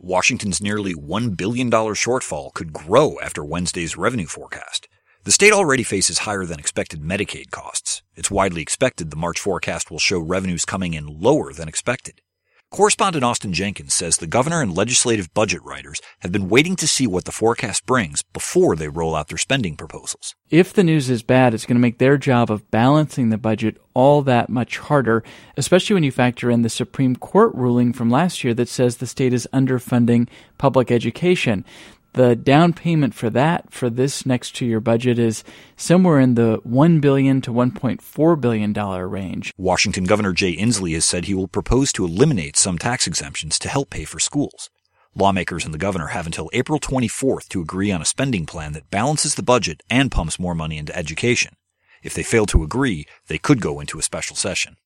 Washington's nearly $1 billion shortfall could grow after Wednesday's revenue forecast. The state already faces higher than expected Medicaid costs. It's widely expected the March forecast will show revenues coming in lower than expected. Correspondent Austin Jenkins says the governor and legislative budget writers have been waiting to see what the forecast brings before they roll out their spending proposals. If the news is bad, it's going to make their job of balancing the budget all that much harder, especially when you factor in the Supreme Court ruling from last year that says the state is underfunding public education. The down payment for this next 2-year budget is somewhere in the $1 billion to $1.4 billion range. Washington Governor Jay Inslee has said he will propose to eliminate some tax exemptions to help pay for schools. Lawmakers and the governor have until April 24th to agree on a spending plan that balances the budget and pumps more money into education. If they fail to agree, they could go into a special session.